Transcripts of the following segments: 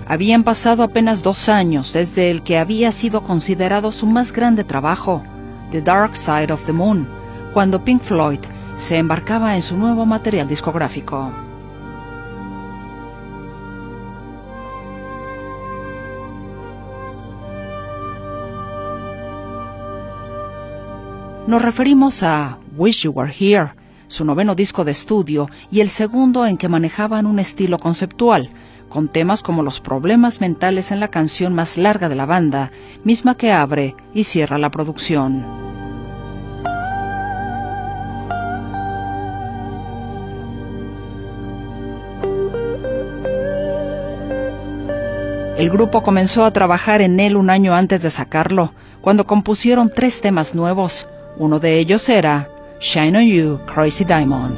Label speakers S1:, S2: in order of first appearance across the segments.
S1: Habían pasado apenas 2 años desde el que había sido considerado su más grande trabajo, The Dark Side of the Moon, cuando Pink Floyd se embarcaba en su nuevo material discográfico. Nos referimos a Wish You Were Here, su 9º disco de estudio y el segundo en que manejaban un estilo conceptual, con temas como los problemas mentales en la canción más larga de la banda, misma que abre y cierra la producción. El grupo comenzó a trabajar en él un año antes de sacarlo, cuando compusieron 3 temas nuevos. Uno de ellos era Shine on You, Crazy Diamond.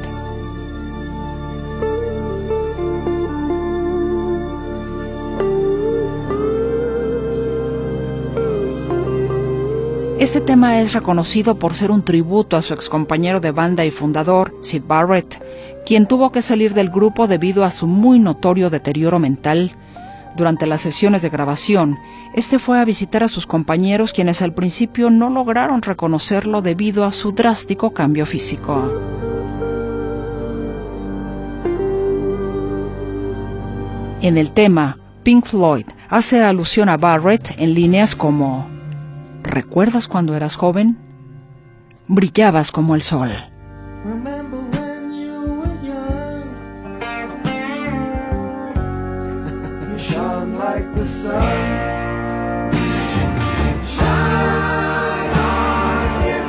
S1: Este tema es reconocido por ser un tributo a su excompañero de banda y fundador, Syd Barrett, quien tuvo que salir del grupo debido a su muy notorio deterioro mental. Durante las sesiones de grabación, este fue a visitar a sus compañeros, quienes al principio no lograron reconocerlo debido a su drástico cambio físico. En el tema, Pink Floyd hace alusión a Barrett en líneas como: ¿recuerdas cuando eras joven? Brillabas como el sol.
S2: Like the sun, shine on you,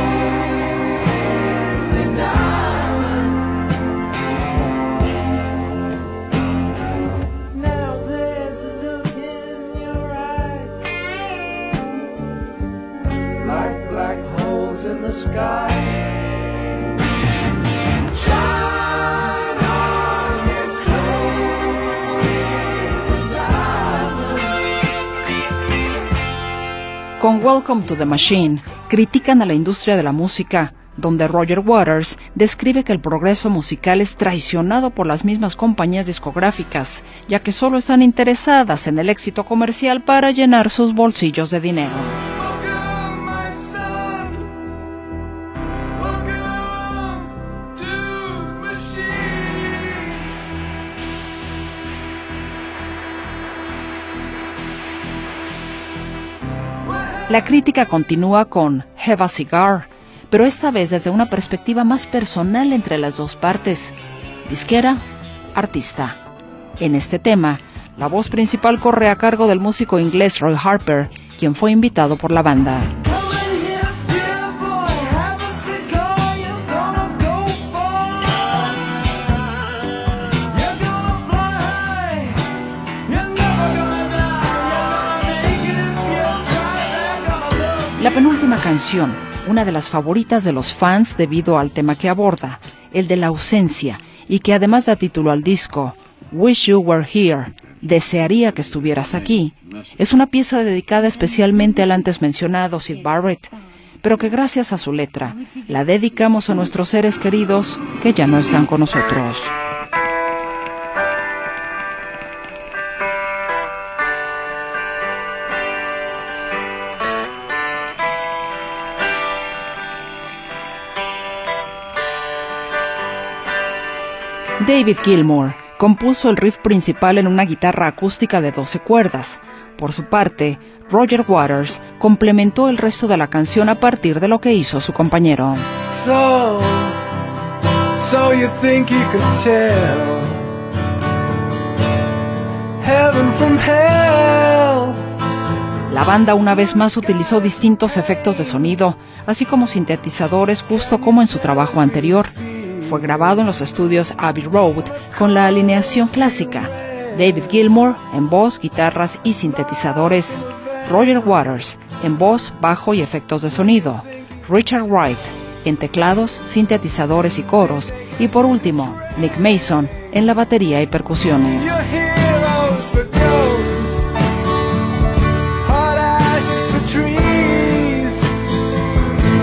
S2: crazy diamond. Now there's a look in your eyes, like black holes in the sky.
S1: Con Welcome to the Machine, critican a la industria de la música, donde Roger Waters describe que el progreso musical es traicionado por las mismas compañías discográficas, ya que solo están interesadas en el éxito comercial para llenar sus bolsillos de dinero. La crítica continúa con Have a Cigar, pero esta vez desde una perspectiva más personal entre las dos partes, disquera, artista. En este tema, la voz principal corre a cargo del músico inglés Roy Harper, quien fue invitado por la banda. La penúltima canción, una de las favoritas de los fans debido al tema que aborda, el de la ausencia, y que además da título al disco, Wish You Were Here, desearía que estuvieras aquí, es una pieza dedicada especialmente al antes mencionado Syd Barrett, pero que gracias a su letra la dedicamos a nuestros seres queridos que ya no están con nosotros. David Gilmour compuso el riff principal en una guitarra acústica de 12 cuerdas. Por su parte, Roger Waters complementó el resto de la canción a partir de lo que hizo su compañero.
S2: So you think you could tell heaven from hell.
S1: La banda una vez más utilizó distintos efectos de sonido, así como sintetizadores, justo como en su trabajo anterior. Fue grabado en los estudios Abbey Road con la alineación clásica: David Gilmour en voz, guitarras y sintetizadores, Roger Waters en voz, bajo y efectos de sonido, Richard Wright en teclados, sintetizadores y coros, y por último, Nick Mason en la batería y percusiones.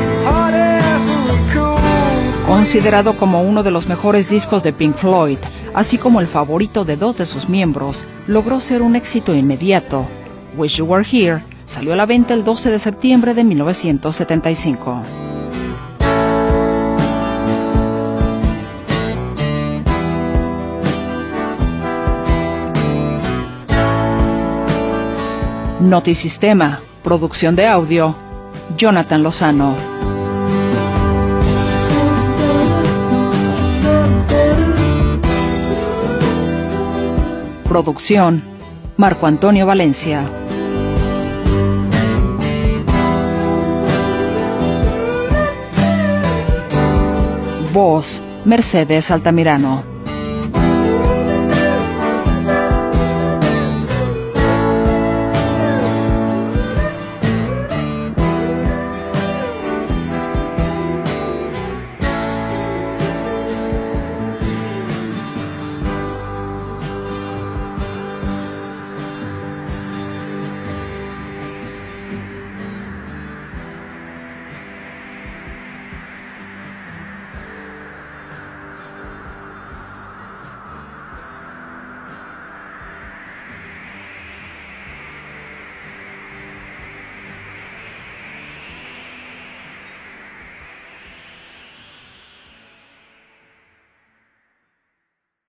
S1: Considerado como uno de los mejores discos de Pink Floyd, así como el favorito de 2 de sus miembros, logró ser un éxito inmediato. Wish You Were Here salió a la venta el 12 de septiembre de 1975. Notisistema, producción de audio, Jonathan Lozano. Producción, Marco Antonio Valencia. Voz, Mercedes Altamirano.